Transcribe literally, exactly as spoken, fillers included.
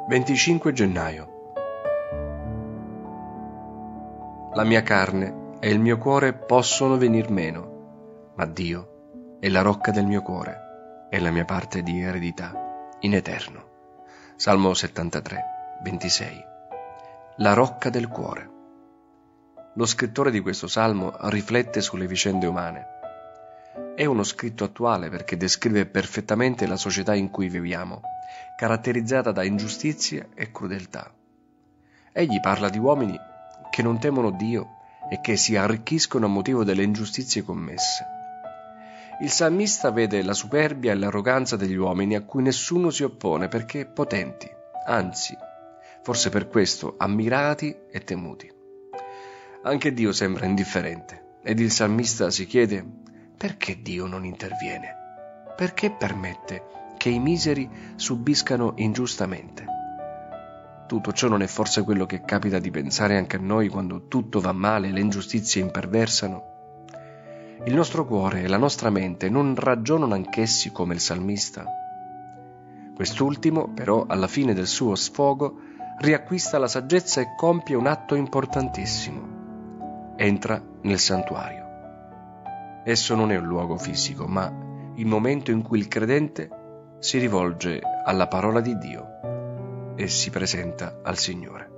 venticinque gennaio. La mia carne e il mio cuore possono venir meno, ma Dio è la rocca del mio cuore e la mia parte di eredità in eterno. Salmo settantatré, ventisei. La rocca del cuore. Lo scrittore di questo salmo riflette sulle vicende umane. È uno scritto attuale perché descrive perfettamente la società in cui viviamo, caratterizzata da ingiustizie e crudeltà. Egli parla di uomini che non temono Dio e che si arricchiscono a motivo delle ingiustizie commesse. Il salmista vede la superbia e l'arroganza degli uomini a cui nessuno si oppone perché potenti, anzi, forse per questo ammirati e temuti. Anche Dio sembra indifferente ed il salmista si chiede: perché Dio non interviene? Perché permette che i miseri subiscano ingiustamente? Tutto ciò non è forse quello che capita di pensare anche a noi quando tutto va male e le ingiustizie imperversano? Il nostro cuore e la nostra mente non ragionano anch'essi come il salmista? Quest'ultimo, però, alla fine del suo sfogo, riacquista la saggezza e compie un atto importantissimo. Entra nel santuario. Esso non è un luogo fisico, ma il momento in cui il credente si rivolge alla parola di Dio e si presenta al Signore.